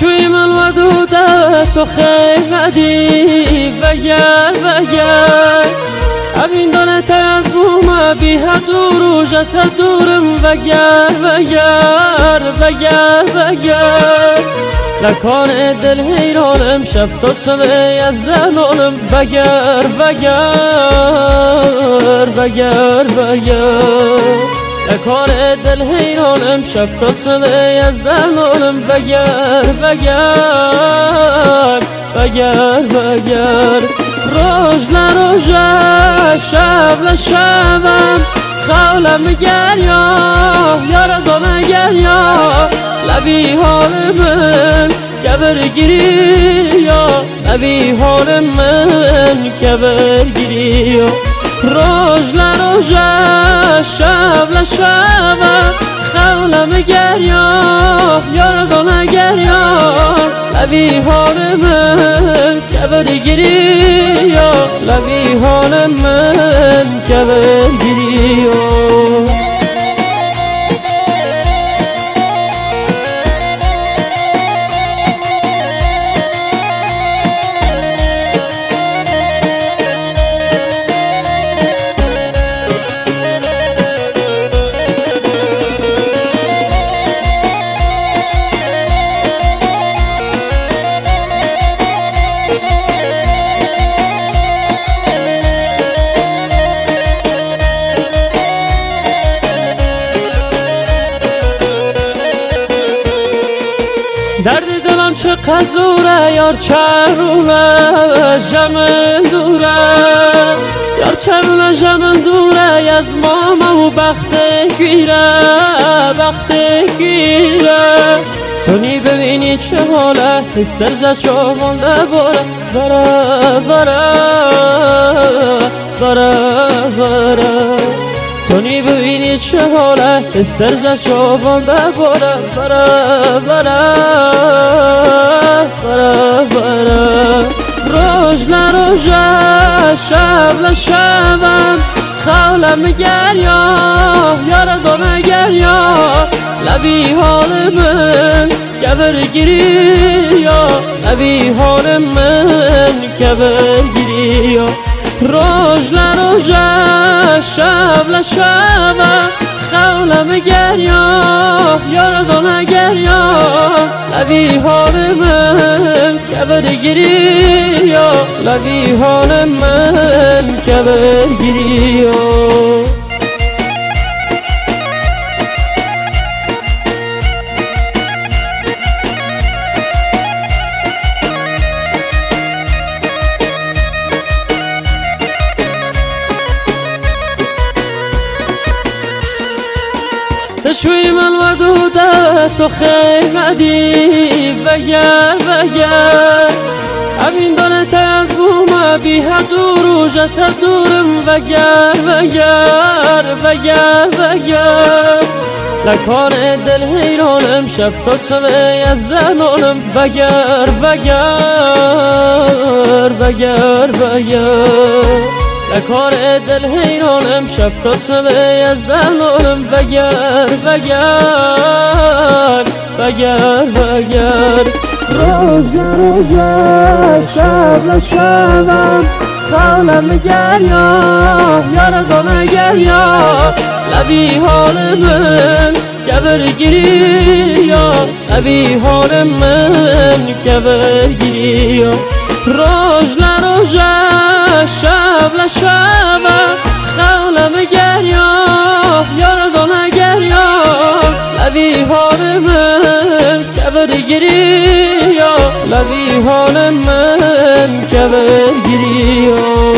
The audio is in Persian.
تشوی من ودودت و خیلی ندی وگر همین دانت از بوم بی حد و روژت دورم وگر لکان دل حیرانم شفت و سمه از دنانم وگر لکان دل حیرانم شفت و سمه از دنانم وگر روز لروژه شب لشبم خولم گریا یاردان گریا لبی حال من کبرگیری یا لبی حال من کبرگیری روز لروژه شب لشبم خولم گریا یاردان گریا لبی حال من کبرگیری یا لبی حال من کبرگیری درد دلم چه قزوره یار چرونه جمن دوره یار چرونه جمن دوره از ماما و بخت گیره تو نی ببینی چه حاله استر زد چوبانده باره تو نی ببینی چه حاله استر زد چوبانده باره روز لروژه شب لشبم خولم گریا یاردان گریا لبی حال من کبرگیری یا لبی حال من کبرگیری روز لروژه شب لشبم خولم گریا یاردان گریا لبی حال من کبرگیری یا لبی حال من کبرگیری تشوی من ودودت و خیلی ندی وگر همین دانت از بوم بی حد و روژت دورم وگر لکان دل حیرانم شفت و سمه از دنانم وگر لکان دل حیرانم شفت و سمه از دنانم وگر روز لروژه شب لشبم خولم گریا یاردان گریا لبی حال من کبرگیری یا لبی حال من کبرگیری روز لروژه شب لشبم خولم گریا یاردان گریا لبی حال من کبرگیری یا لبی حال من کبرگیری